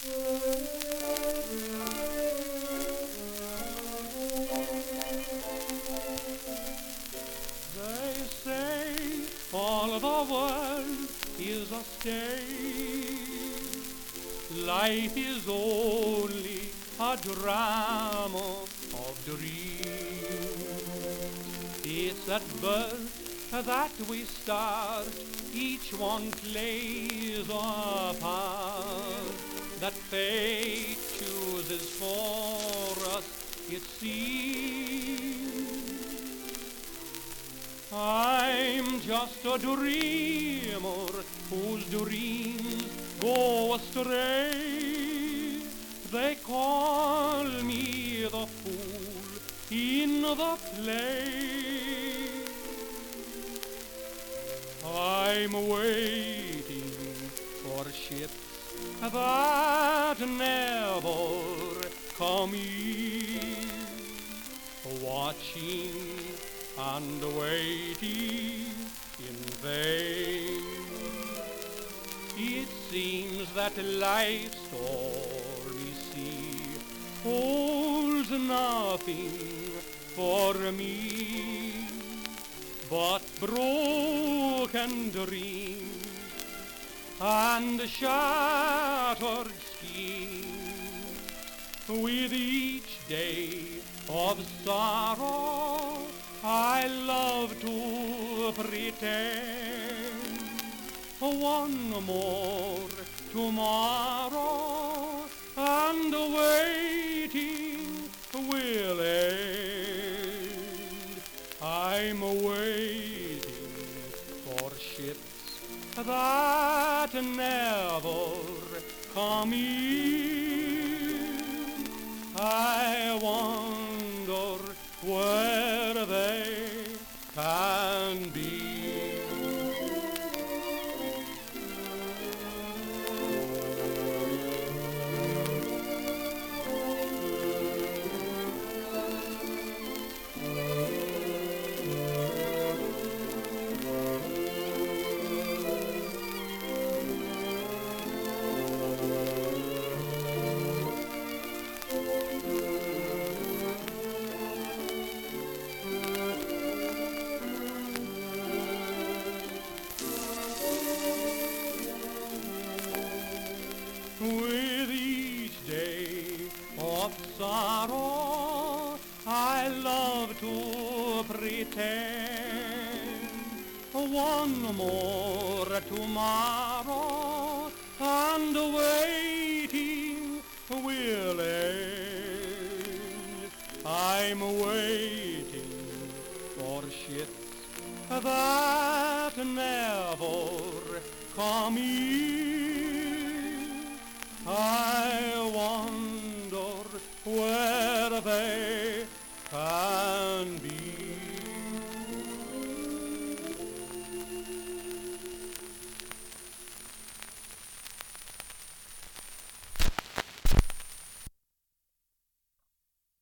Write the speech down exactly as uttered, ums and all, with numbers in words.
They say all the world is a stage. Life is only a drama of dreams. It's at birth that we start, each one plays a part that fate chooses for us, it seems. I'm just a dreamer whose dreams go astray. They call me the fool in the play. I'm waiting for ships that never come in, watching and waiting in vain. It seems that life's stormy sea holds nothing for me but broken dreams and shattered schemes. With each day of sorrow I love to pretend one more tomorrow and waiting will end. I'm waiting for ships that never come in. I wonder where they can be. With each day of sorrow I love to pretend one more tomorrow and waiting will end. I'm waiting for ships that never come in.